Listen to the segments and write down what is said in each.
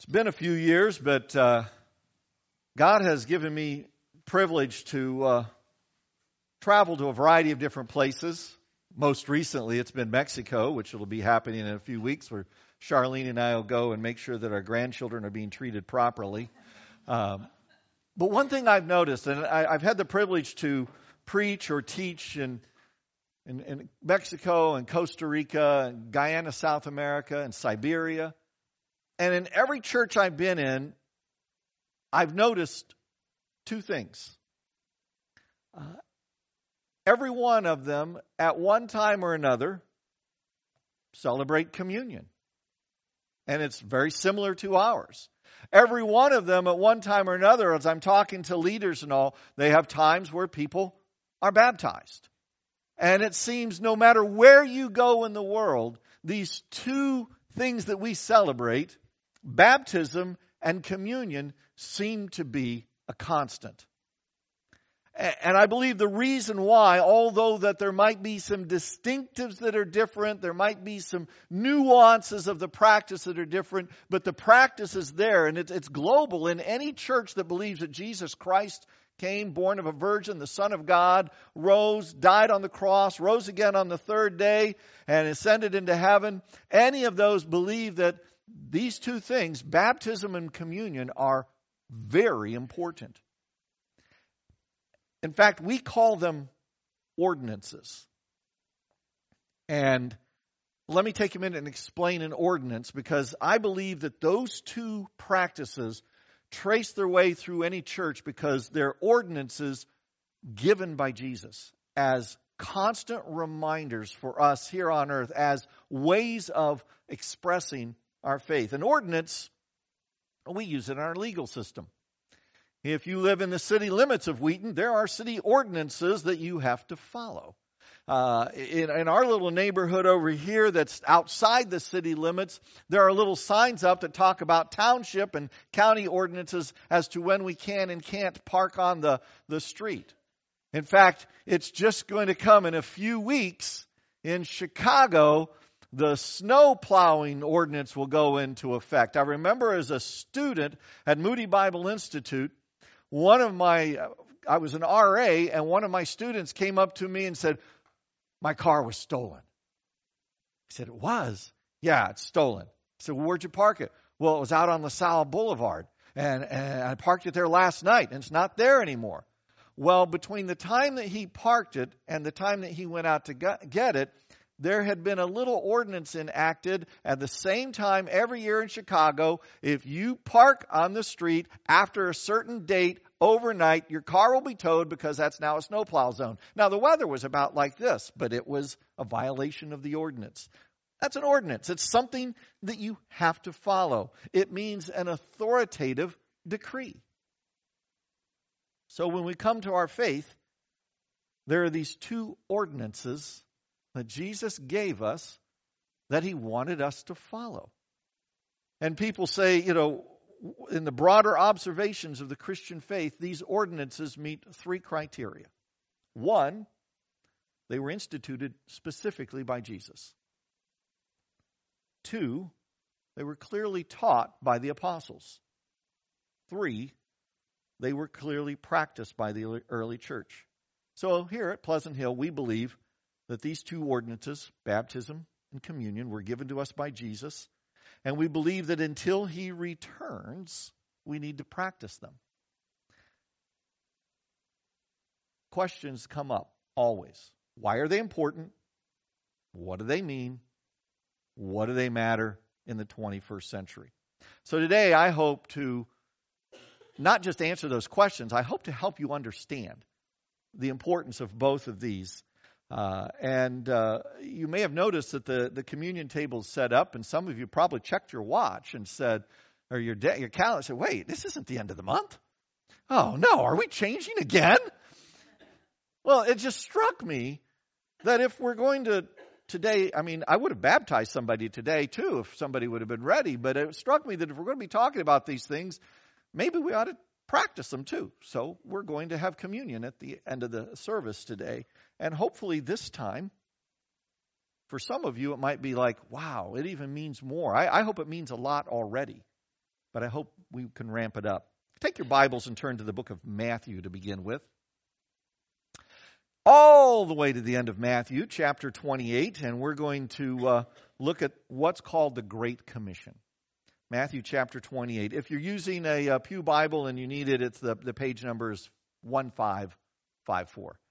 been a few years, but God has given me privilege to travel to a variety of different places. Most recently, it's been Mexico, which will be happening in a few weeks, where Charlene and I will go and make sure that our grandchildren are being treated properly. But one thing I've noticed, and I've had the privilege to preach or teach in Mexico and Costa Rica and Guyana, South America, and Siberia. And in every church I've been in, I've noticed two things. Every one of them, at one time or another, celebrate communion. And it's very similar to ours. Every one of them, at one time or another, as I'm talking to leaders and all, they have times where people are baptized. And it seems no matter where you go in the world, these two things that we celebrate, baptism and communion, seem to be a constant. And I believe the reason why, although that there might be some distinctives that are different, there might be some nuances of the practice that are different, but the practice is there, and it's global. In any church that believes that Jesus Christ came, born of a virgin, the Son of God, rose, died on the cross, rose again on the third day, and ascended into heaven, any of those believe that these two things, baptism and communion, are very important. In fact, we call them ordinances. And let me take a minute and explain an ordinance, because I believe that those two practices trace their way through any church because they're ordinances given by Jesus as constant reminders for us here on earth, as ways of expressing our faith. An ordinance, we use it in our legal system. If you live in the city limits of Wheaton, there are city ordinances that you have to follow. In our little neighborhood over here that's outside the city limits, there are little signs up that talk about township and county ordinances as to when we can and can't park on the street. In fact, it's just going to come in a few weeks in Chicago. The snow plowing ordinance will go into effect. I remember as a student at Moody Bible Institute, I was an RA, and one of my students came up to me and said, "My car was stolen." I said, "It was?" "Yeah, it's stolen." I said, "Well, where'd you park it?" "Well, it was out on LaSalle Boulevard, and I parked it there last night, and it's not there anymore." Well, between the time that he parked it and the time that he went out to get it, there had been a little ordinance enacted at the same time every year in Chicago. If you park on the street after a certain date overnight, your car will be towed because that's now a snowplow zone. Now, the weather was about like this, but it was a violation of the ordinance. That's an ordinance. It's something that you have to follow. It means an authoritative decree. So when we come to our faith, there are these two ordinances that Jesus gave us that he wanted us to follow. And people say, in the broader observations of the Christian faith, these ordinances meet three criteria. One, they were instituted specifically by Jesus. Two, they were clearly taught by the apostles. Three, they were clearly practiced by the early church. So here at Pleasant Hill, we believe that these two ordinances, baptism and communion, were given to us by Jesus. And we believe that until he returns, we need to practice them. Questions come up always. Why are they important? What do they mean? What do they matter in the 21st century? So today I hope to not just answer those questions, I hope to help you understand the importance of both of these. And you may have noticed that the communion table is set up, and some of you probably checked your watch and said, or your calendar said, "Wait, this isn't the end of the month. Oh no, are we changing again?" Well, it just struck me that if we're going to today, I would have baptized somebody today too if somebody would have been ready, but it struck me that if we're going to be talking about these things, maybe we ought to practice them too. So we're going to have communion at the end of the service today. And hopefully this time, for some of you, it might be like, wow, it even means more. I hope it means a lot already. but I hope we can ramp it up. Take your Bibles and turn to the book of Matthew to begin with. All the way to the end of Matthew, chapter 28, and we're going to look at what's called the Great Commission. Matthew chapter 28. If you're using a Pew Bible and you need it, it's the page number is 1554.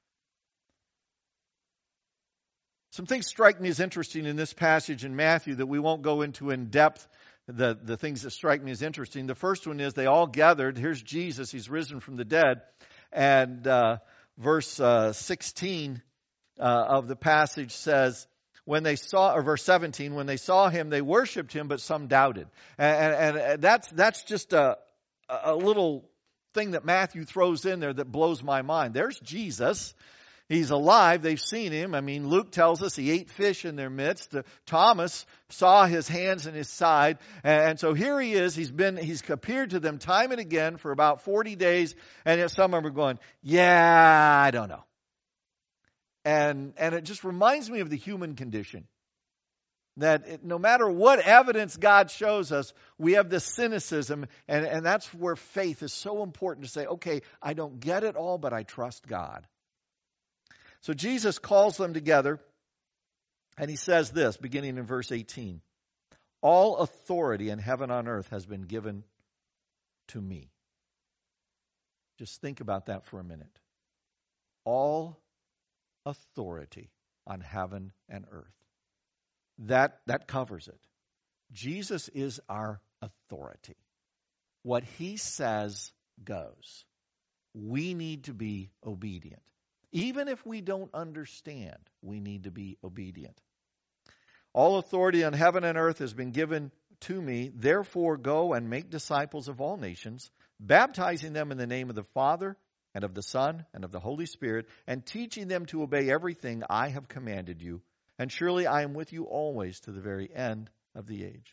Some things strike me as interesting in this passage in Matthew that we won't go into in depth. The things that strike me as interesting. The first one is they all gathered. Here's Jesus. He's risen from the dead. And verse 16 of the passage says, verse 17, when they saw him, they worshiped him, but some doubted. And that's just a little thing that Matthew throws in there that blows my mind. There's Jesus. He's alive. They've seen him. I mean, Luke tells us he ate fish in their midst. Thomas saw his hands and his side. And so here he is. He's appeared to them time and again for about 40 days. And yet some of them are going, yeah, I don't know. And it just reminds me of the human condition. That no matter what evidence God shows us, we have this cynicism. And that's where faith is so important to say, okay, I don't get it all, but I trust God. So Jesus calls them together, and he says this, beginning in verse 18. All authority in heaven and on earth has been given to me. Just think about that for a minute. All authority on heaven and earth. That covers it. Jesus is our authority. What he says goes. We need to be obedient. Even if we don't understand, we need to be obedient. All authority on heaven and earth has been given to me. Therefore, go and make disciples of all nations, baptizing them in the name of the Father and of the Son and of the Holy Spirit, and teaching them to obey everything I have commanded you. And surely I am with you always to the very end of the age.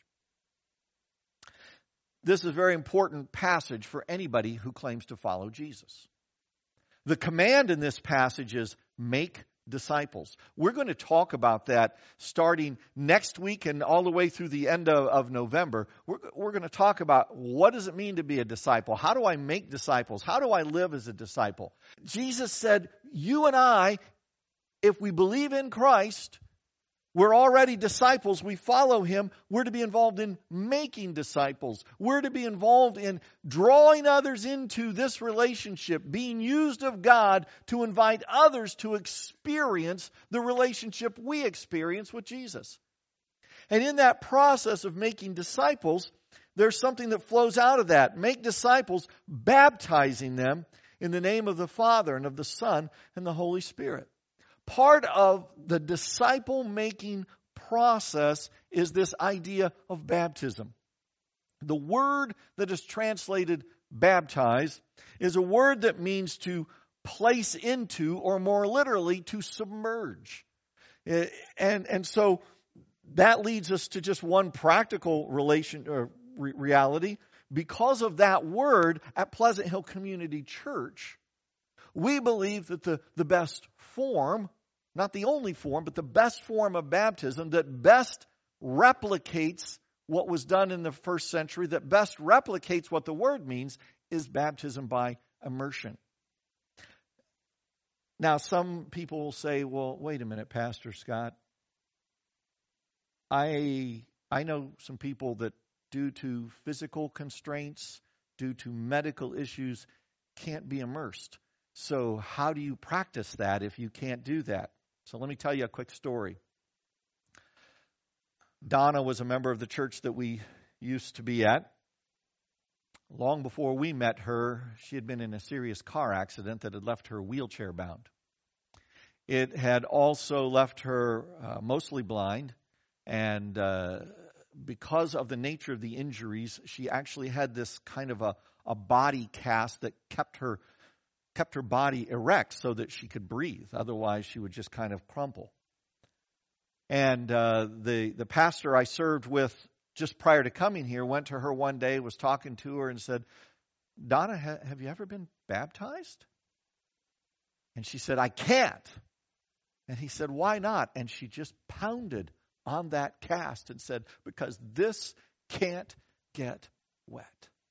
This is a very important passage for anybody who claims to follow Jesus. The command in this passage is make disciples. We're going to talk about that starting next week and all the way through the end of November. We're going to talk about what does it mean to be a disciple? How do I make disciples? How do I live as a disciple? Jesus said, you and I, if we believe in Christ, we're already disciples. We follow him. We're to be involved in making disciples. We're to be involved in drawing others into this relationship, being used of God to invite others to experience the relationship we experience with Jesus. And in that process of making disciples, there's something that flows out of that. Make disciples, baptizing them in the name of the Father and of the Son and the Holy Spirit. Part of the disciple-making process is this idea of baptism. The word that is translated baptize is a word that means to place into, or more literally, to submerge. And so that leads us to just one practical reality. Because of that word, at Pleasant Hill Community Church, we believe that the best form, not the only form, but the best form of baptism that best replicates what was done in the first century, that best replicates what the word means, is baptism by immersion. Now, some people will say, well, wait a minute, Pastor Scott. I know some people that due to physical constraints, due to medical issues, can't be immersed. So how do you practice that if you can't do that? So let me tell you a quick story. Donna was a member of the church that we used to be at. Long before we met her, she had been in a serious car accident that had left her wheelchair bound. It had also left her mostly blind, and because of the nature of the injuries, she actually had this kind of a body cast that kept her body erect so that she could breathe. Otherwise, she would just kind of crumple. And the pastor I served with just prior to coming here went to her one day, was talking to her and said, Donna, have you ever been baptized? And she said, I can't. And he said, why not? And she just pounded on that cast and said, because this can't get wet.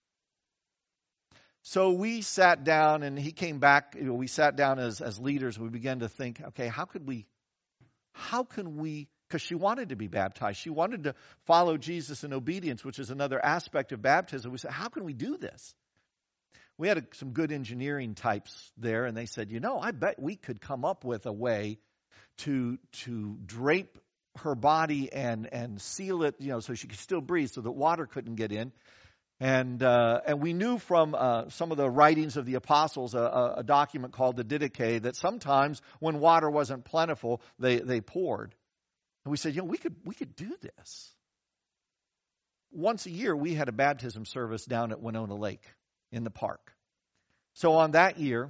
So we sat down, and he came back. We sat down as leaders. We began to think, okay, how can we, because she wanted to be baptized. She wanted to follow Jesus in obedience, which is another aspect of baptism. We said, how can we do this? We had some good engineering types there, and they said, I bet we could come up with a way to drape her body and seal it, so she could still breathe, so that water couldn't get in. And we knew from some of the writings of the apostles, a document called the Didache, that sometimes when water wasn't plentiful, they poured. And we said, we could do this. Once a year, we had a baptism service down at Winona Lake in the park. So on that year,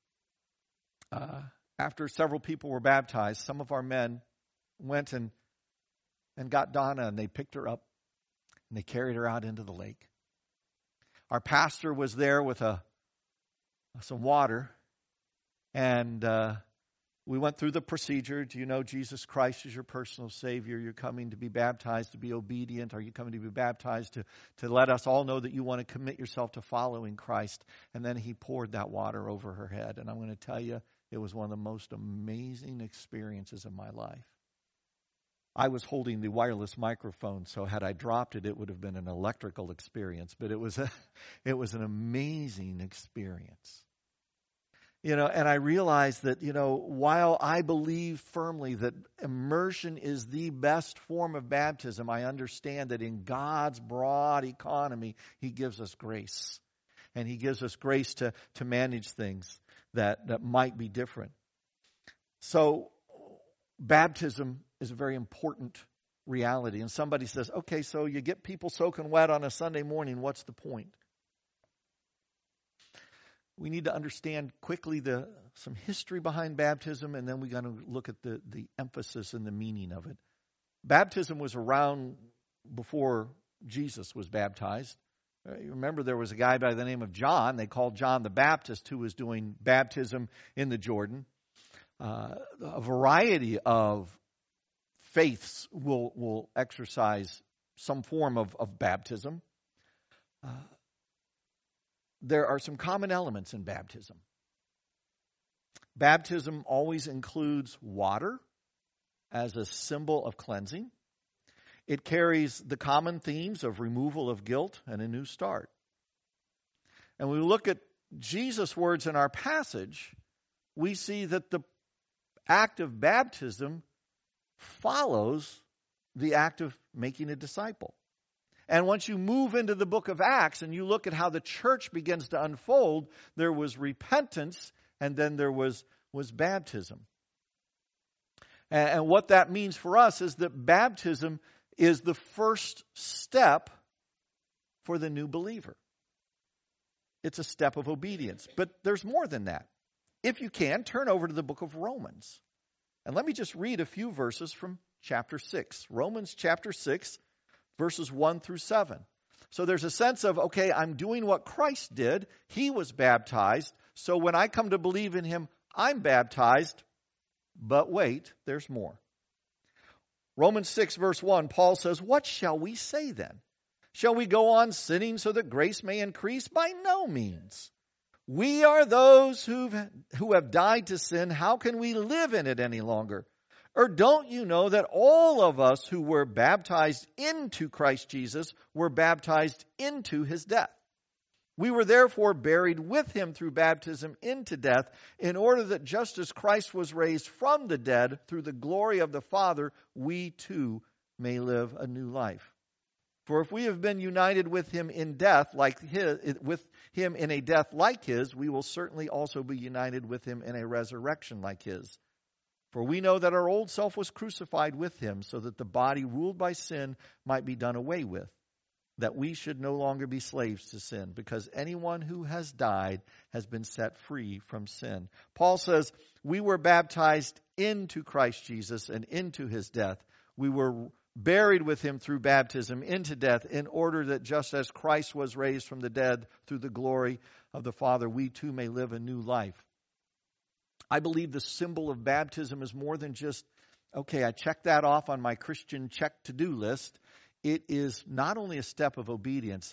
after several people were baptized, some of our men went and got Donna, and they picked her up, and they carried her out into the lake. Our pastor was there with some water, and we went through the procedure. Do you know Jesus Christ is your personal Savior? You're coming to be baptized, to be obedient. Are you coming to be baptized to let us all know that you want to commit yourself to following Christ? And then he poured that water over her head. And I'm going to tell you, it was one of the most amazing experiences of my life. I was holding the wireless microphone, so had I dropped it, it would have been an electrical experience. But it was an amazing experience. And I realized that, while I believe firmly that immersion is the best form of baptism, I understand that in God's broad economy, he gives us grace. And he gives us grace to manage things that might be different. So baptism is a very important reality. And somebody says, okay, so you get people soaking wet on a Sunday morning, what's the point? We need to understand quickly some history behind baptism, and then we're going to look at the emphasis and the meaning of it. Baptism was around before Jesus was baptized. You remember there was a guy by the name of John. They called John the Baptist, who was doing baptism in the Jordan. A variety of faiths will exercise some form of baptism. There are some common elements in baptism. Baptism always includes water as a symbol of cleansing. It carries the common themes of removal of guilt and a new start. And when we look at Jesus' words in our passage, we see that the act of baptism follows the act of making a disciple. And once you move into the book of Acts and you look at how the church begins to unfold, there was repentance and then there was baptism. And what that means for us is that baptism is the first step for the new believer. It's a step of obedience. But there's more than that. If you can, turn over to the book of Romans. And let me just read a few verses from chapter 6. Romans chapter 6, verses 1 through 7. So there's a sense of, okay, I'm doing what Christ did. He was baptized. So when I come to believe in him, I'm baptized. But wait, there's more. Romans 6, verse 1, Paul says, what shall we say then? Shall we go on sinning so that grace may increase? By no means. We are those who have died to sin. How can we live in it any longer? Or don't you know that all of us who were baptized into Christ Jesus were baptized into his death? We were therefore buried with him through baptism into death, in order that just as Christ was raised from the dead through the glory of the Father, we too may live a new life. For if we have been united with him in death with him in a death like his, we will certainly also be united with him in a resurrection like his. For we know that our old self was crucified with him, so that the body ruled by sin might be done away with, that we should no longer be slaves to sin, because anyone who has died has been set free from sin. Paul says, we were baptized into Christ Jesus and into his death. We were buried with him through baptism into death, in order that just as Christ was raised from the dead through the glory of the Father, we too may live a new life. I believe the symbol of baptism is more than just, okay, I checked that off on my Christian check to-do list. It is not only a step of obedience,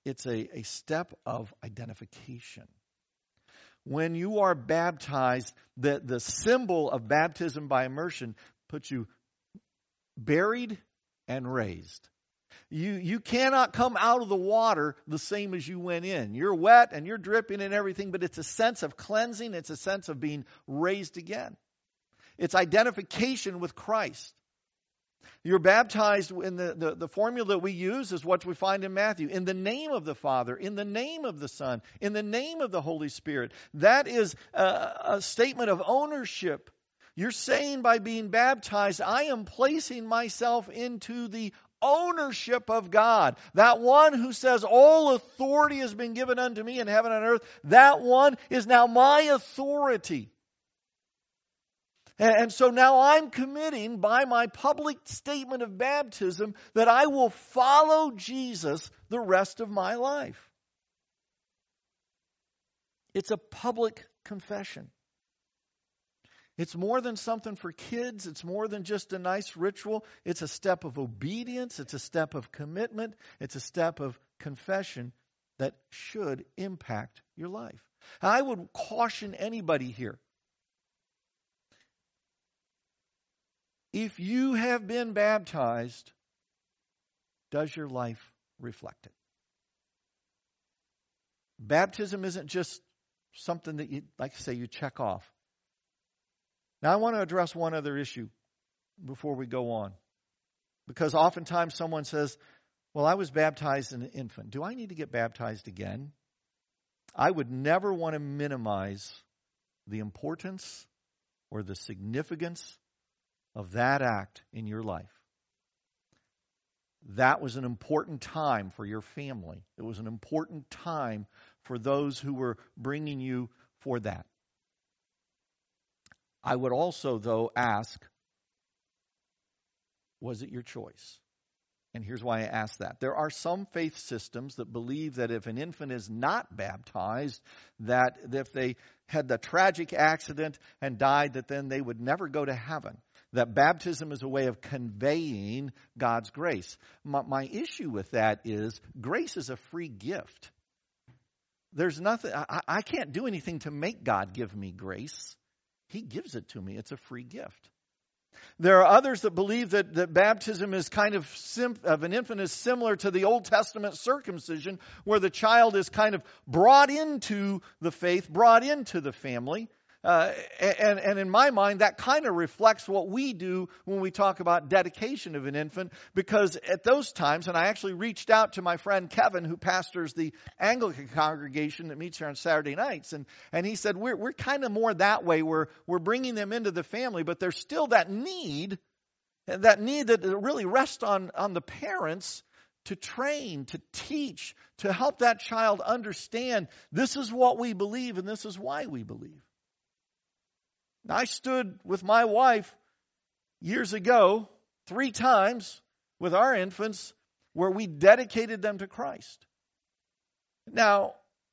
it's a step of identification. When you are baptized, the symbol of baptism by immersion puts you buried and raised. You cannot come out of the water the same as you went in. You're wet and you're dripping and everything, but it's a sense of cleansing. It's a sense of being raised again. It's identification with Christ. You're baptized in the formula that we use is what we find in Matthew. In the name of the Father, in the name of the Son, in the name of the Holy Spirit. That is a statement of ownership. You're saying by being baptized, I am placing myself into the ownership of God. That one who says all authority has been given unto me in heaven and earth, that one is now my authority. And so now I'm committing by my public statement of baptism that I will follow Jesus the rest of my life. It's a public confession. It's more than something for kids. It's more than just a nice ritual. It's a step of obedience. It's a step of commitment. It's a step of confession that should impact your life. I would caution anybody here. If you have been baptized, does your life reflect it? Baptism isn't just something that you, like I say, you check off. Now, I want to address one other issue before we go on. Because oftentimes someone says, well, I was baptized as an infant. Do I need to get baptized again? I would never want to minimize the importance or the significance of that act in your life. That was an important time for your family. It was an important time for those who were bringing you for that. I would also, though, ask, was it your choice? And here's why I ask that. There are some faith systems that believe that if an infant is not baptized, that if they had the tragic accident and died, that then they would never go to heaven. That baptism is a way of conveying God's grace. My issue with that is grace is a free gift. There's nothing, I can't do anything to make God give me grace. He gives it to me. It's a free gift. There are others that believe that baptism is kind of an infant is similar to the Old Testament circumcision, where the child is kind of brought into the faith, brought into the family. And in my mind, that kind of reflects what we do when we talk about dedication of an infant, because at those times, and I actually reached out to my friend Kevin, who pastors the Anglican congregation that meets here on Saturday nights, and he said, we're kind of more that way, we're bringing them into the family, but there's still that need that really rests on the parents to train, to teach, to help that child understand this is what we believe and this is why we believe. I stood with my wife years ago 3 times with our infants where we dedicated them to Christ. Now,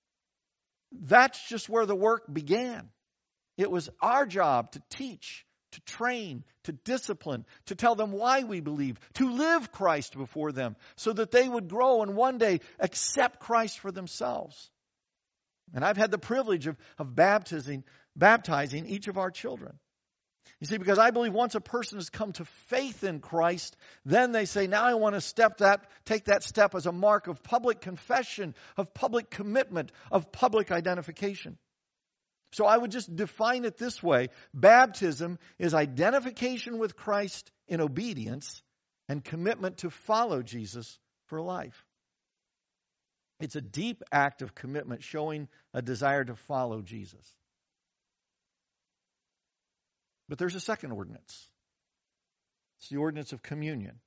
that's just where the work began. It was our job to teach, to train, to discipline, to tell them why we believe, to live Christ before them so that they would grow and one day accept Christ for themselves. And I've had the privilege of baptizing each of our children. You see, because I believe once a person has come to faith in Christ, then they say, now I want to take that step as a mark of public confession, of public commitment, of public identification. So I would just define it this way. Baptism is identification with Christ in obedience and commitment to follow Jesus for life. It's a deep act of commitment showing a desire to follow Jesus. But there's a second ordinance. It's the ordinance of communion.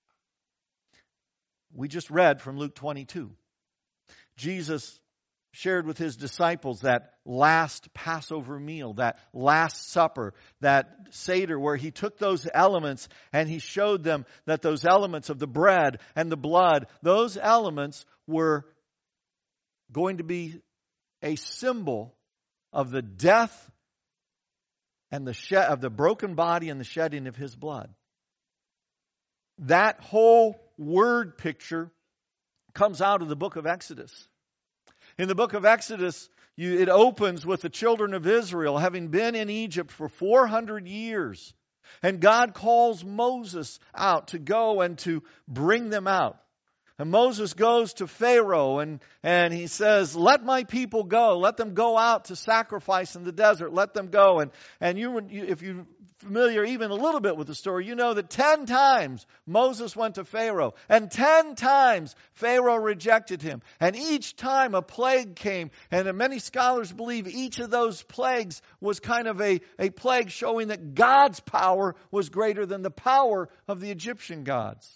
We just read from Luke 22. Jesus shared with his disciples that last Passover meal, that last supper, that Seder, where he took those elements and he showed them that those elements of the bread and the blood, those elements were going to be a symbol of the death and of the broken body and the shedding of his blood. That whole word picture comes out of the book of Exodus. In the book of Exodus, it opens with the children of Israel having been in Egypt for 400 years. And God calls Moses out to go and to bring them out. And Moses goes to Pharaoh and he says, let my people go. Let them go out to sacrifice in the desert. Let them go. And if you're familiar even a little bit with the story, you know that 10 times Moses went to Pharaoh. And 10 times Pharaoh rejected him. And each time a plague came. And many scholars believe each of those plagues was kind of a plague showing that God's power was greater than the power of the Egyptian gods.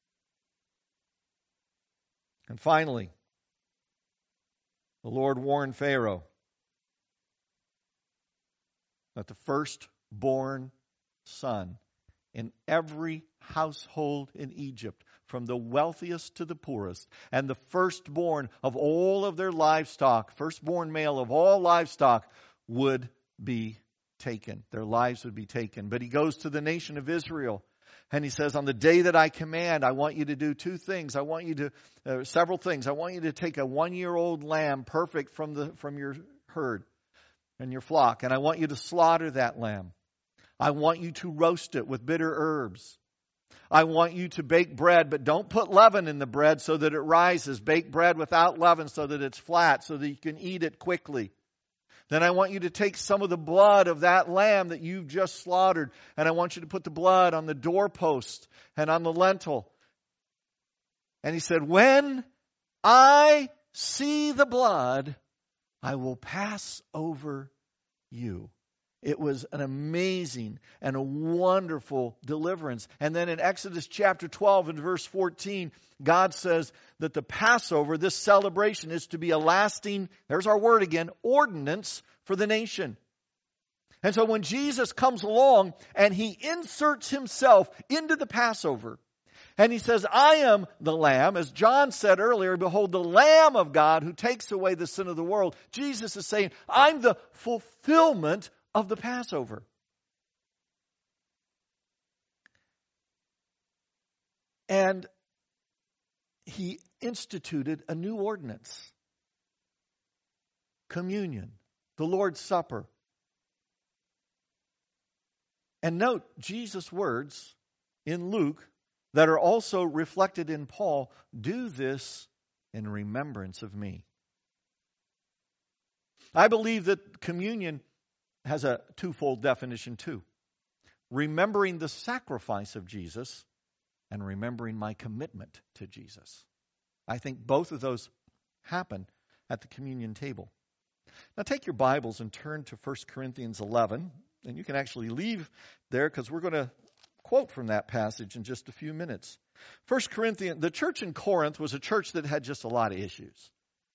And finally, the Lord warned Pharaoh that the firstborn son in every household in Egypt, from the wealthiest to the poorest, and the firstborn of all of their livestock, firstborn male of all livestock, would be taken. Their lives would be taken. But he goes to the nation of Israel. And he says, on the day that I command, I want you to do two things. I want you to, several things. I want you to take a 1-year-old lamb, perfect from your herd and your flock. And I want you to slaughter that lamb. I want you to roast it with bitter herbs. I want you to bake bread, but don't put leaven in the bread so that it rises. Bake bread without leaven so that it's flat, so that you can eat it quickly. Then I want you to take some of the blood of that lamb that you've just slaughtered, and I want you to put the blood on the doorpost and on the lintel. And he said, when I see the blood, I will pass over you. It was an amazing and a wonderful deliverance. And then in Exodus chapter 12 and verse 14, God says that the Passover, this celebration, is to be a lasting, there's our word again, ordinance for the nation. And so when Jesus comes along and he inserts himself into the Passover, and he says, I am the Lamb, as John said earlier, behold, the Lamb of God who takes away the sin of the world. Jesus is saying, I'm the fulfillment of the Passover. And he instituted a new ordinance. Communion, the Lord's Supper. And note Jesus' words in Luke that are also reflected in Paul, do this in remembrance of me. I believe that communion has a twofold definition too. Remembering the sacrifice of Jesus and remembering my commitment to Jesus. I think both of those happen at the communion table. Now take your Bibles and turn to 1 Corinthians 11. And you can actually leave there because we're going to quote from that passage in just a few minutes. 1 Corinthians, the church in Corinth was a church that had just a lot of issues.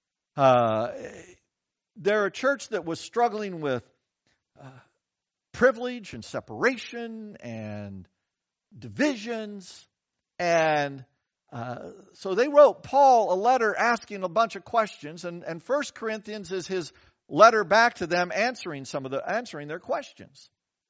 They're a church that was struggling with privilege and separation and divisions. And so they wrote Paul a letter asking a bunch of questions. And 1 Corinthians is his letter back to them answering their questions.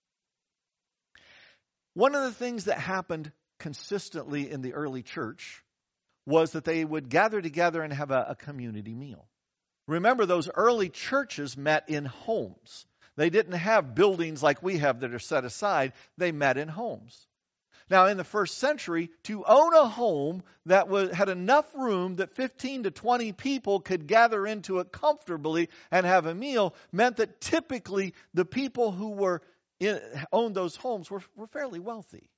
One of the things that happened consistently in the early church was that they would gather together and have a community meal. Remember, those early churches met in homes. They didn't have buildings like we have that are set aside. They met in homes. Now, in the first century, to own a home that had enough room that 15 to 20 people could gather into it comfortably and have a meal meant that typically the people who owned those homes were fairly wealthy.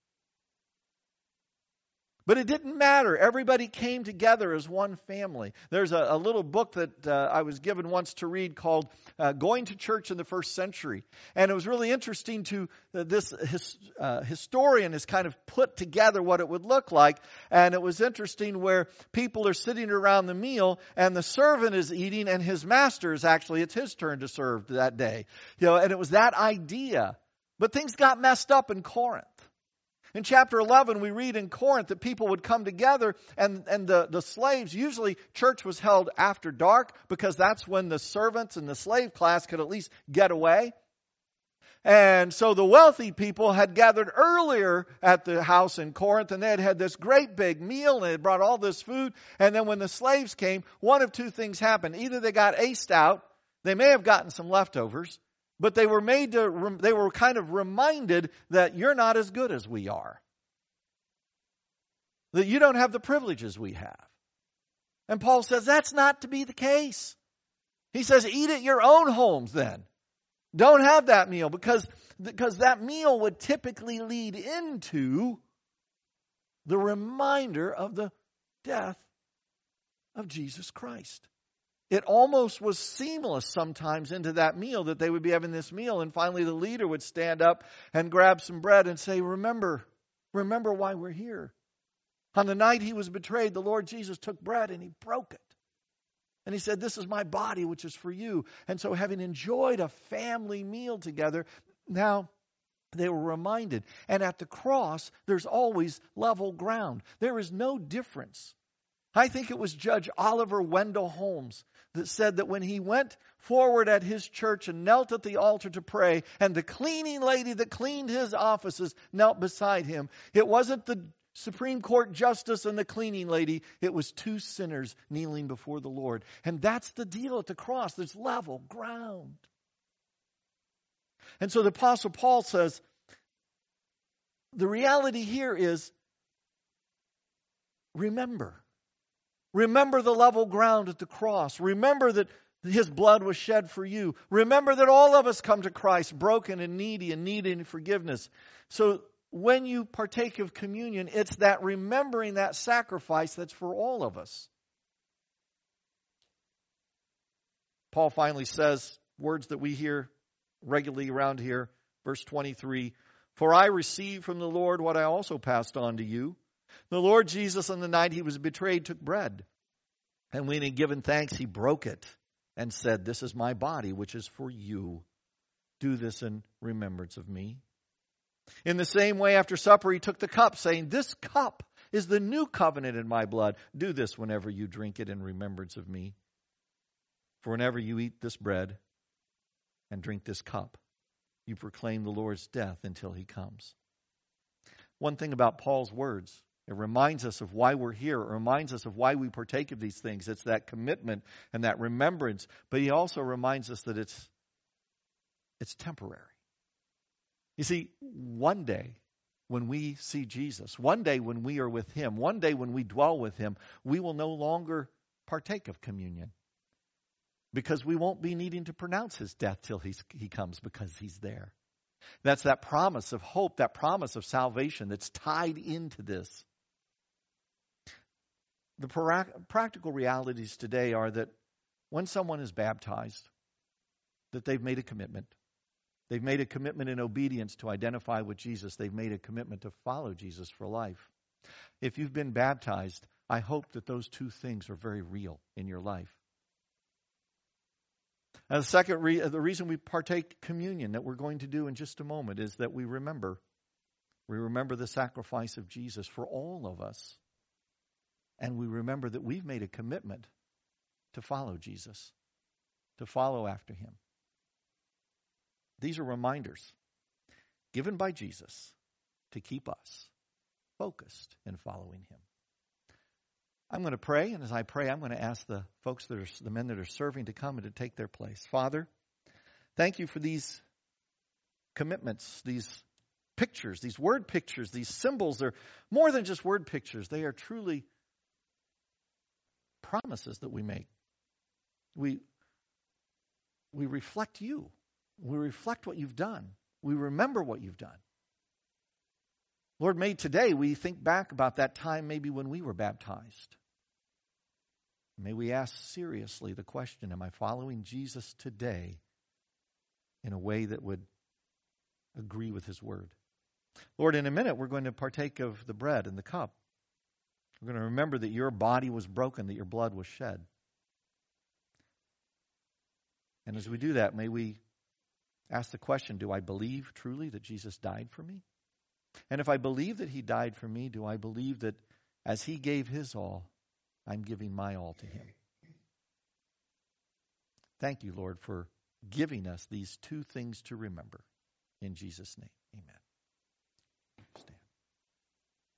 But it didn't matter. Everybody came together as one family. There's a little book that I was given once to read called Going to Church in the First Century. And it was really interesting to this historian has kind of put together what it would look like. And it was interesting where people are sitting around the meal and the servant is eating and his master is actually, it's his turn to serve that day. And it was that idea. But things got messed up in Corinth. In chapter 11, we read in Corinth that people would come together and the slaves, usually church was held after dark because that's when the servants and the slave class could at least get away. And so the wealthy people had gathered earlier at the house in Corinth, and they had had this great big meal, and they had brought all this food. And then when the slaves came, one of two things happened. Either they got aced out, they may have gotten some leftovers, but they were kind of reminded that you're not as good as we are. That you don't have the privileges we have. And Paul says that's not to be the case. He says, eat at your own homes then. Don't have that meal because that meal would typically lead into the reminder of the death of Jesus Christ. It almost was seamless sometimes into that meal that they would be having this meal, and finally the leader would stand up and grab some bread and say, remember why we're here. On the night he was betrayed, the Lord Jesus took bread and he broke it. And he said, this is my body, which is for you. And so having enjoyed a family meal together, now they were reminded. And at the cross, there's always level ground. There is no difference. I think it was Judge Oliver Wendell Holmes that said that when he went forward at his church and knelt at the altar to pray, and the cleaning lady that cleaned his offices knelt beside him, it wasn't the Supreme Court justice and the cleaning lady. It was two sinners kneeling before the Lord. And that's the deal at the cross. There's level ground. And so the Apostle Paul says, the reality here is, remember. Remember the level ground at the cross. Remember that his blood was shed for you. Remember that all of us come to Christ broken and needing forgiveness. So when you partake of communion, it's that remembering that sacrifice that's for all of us. Paul finally says words that we hear regularly around here. Verse 23, for I received from the Lord what I also passed on to you. The Lord Jesus, on the night he was betrayed, took bread. And when he had given thanks, he broke it and said, this is my body, which is for you. Do this in remembrance of me. In the same way, after supper, he took the cup, saying, this cup is the new covenant in my blood. Do this whenever you drink it in remembrance of me. For whenever you eat this bread and drink this cup, you proclaim the Lord's death until he comes. One thing about Paul's words, it reminds us of why we're here. It reminds us of why we partake of these things. It's that commitment and that remembrance. But he also reminds us that it's temporary. You see, one day when we see Jesus, one day when we are with him, one day when we dwell with him, we will no longer partake of communion because we won't be needing to pronounce his death till he comes because he's there. That's that promise of hope, that promise of salvation that's tied into this. The practical realities today are that when someone is baptized, that they've made a commitment. They've made a commitment in obedience to identify with Jesus. They've made a commitment to follow Jesus for life. If you've been baptized, I hope that those two things are very real in your life. And the reason we partake communion that we're going to do in just a moment is that we remember the sacrifice of Jesus for all of us. And we remember that we've made a commitment to follow Jesus, to follow after him. These are reminders given by Jesus to keep us focused in following him. I'm going to pray, and as I pray, I'm going to ask the men that are serving to come and to take their place. Father, thank you for these commitments, these pictures, these word pictures, these symbols. They're more than just word pictures. They are truly promises that we make. We reflect you. We reflect what you've done. We remember what you've done. Lord, may today we think back about that time maybe when we were baptized. May we ask seriously the question, am I following Jesus today in a way that would agree with his word? Lord, in a minute we're going to partake of the bread and the cup. We're going to remember that your body was broken, that your blood was shed. And as we do that, may we ask the question, do I believe truly that Jesus died for me? And if I believe that he died for me, do I believe that as he gave his all, I'm giving my all to him? Thank you, Lord, for giving us these two things to remember. In Jesus' name, amen.